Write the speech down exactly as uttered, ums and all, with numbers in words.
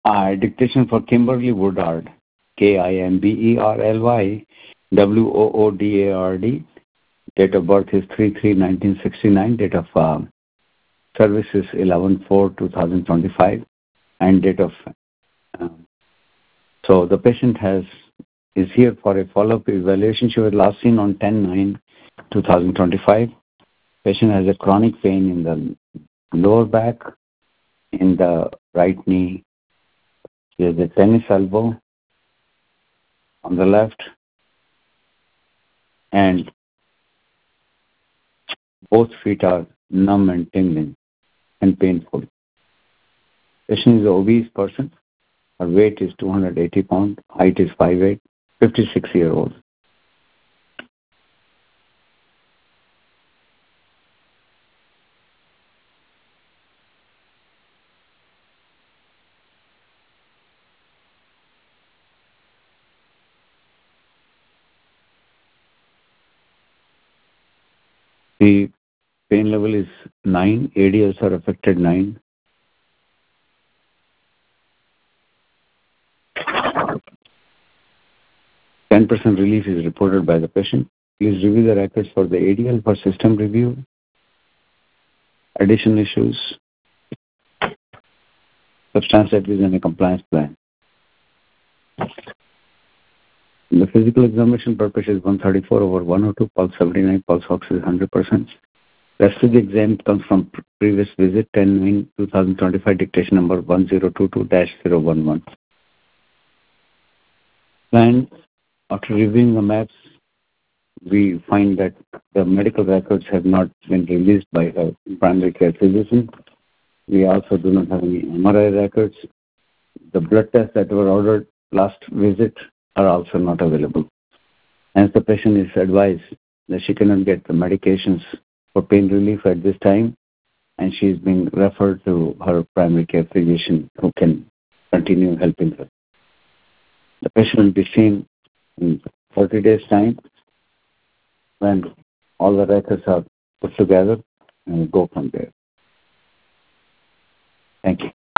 Uh, dictation for Kimberly Woodard, K I M B E R L Y W O O D A R D. Date of birth is three three nineteen sixty-nine. Date of uh, service is eleven four twenty twenty-five. And date of... Uh, so the patient has is here for a follow-up evaluation. She was last seen on ten nine twenty twenty-five. Patient has a chronic pain in the lower back, in the right knee. She has a tennis elbow on the left, and both feet are numb and tingling and painful. Patient is an obese person. Her weight is two hundred eighty pounds. Height is five eight, fifty-six year old. The pain level is nine. A D Ls are affected nine. ten percent relief is reported by the patient. Please review the records for the A D L for system review. Additional issues. Substance abuse and a compliance plan. The physical examination purpose is one thirty-four over one oh two, pulse seventy-nine, pulse ox is one hundred percent. Rest of the exam comes from previous visit ten nine twenty twenty-five, dictation number one zero two two dash zero one one. And after reviewing the maps, we find that the medical records have not been released by a primary care physician. We also do not have any M R I records. The blood tests that were ordered last visit are also not available. Hence, the patient is advised that she cannot get the medications for pain relief at this time, and she is being referred to her primary care physician who can continue helping her. The patient will be seen in thirty days' time when all the records are put together, and we'll go from there. Thank you.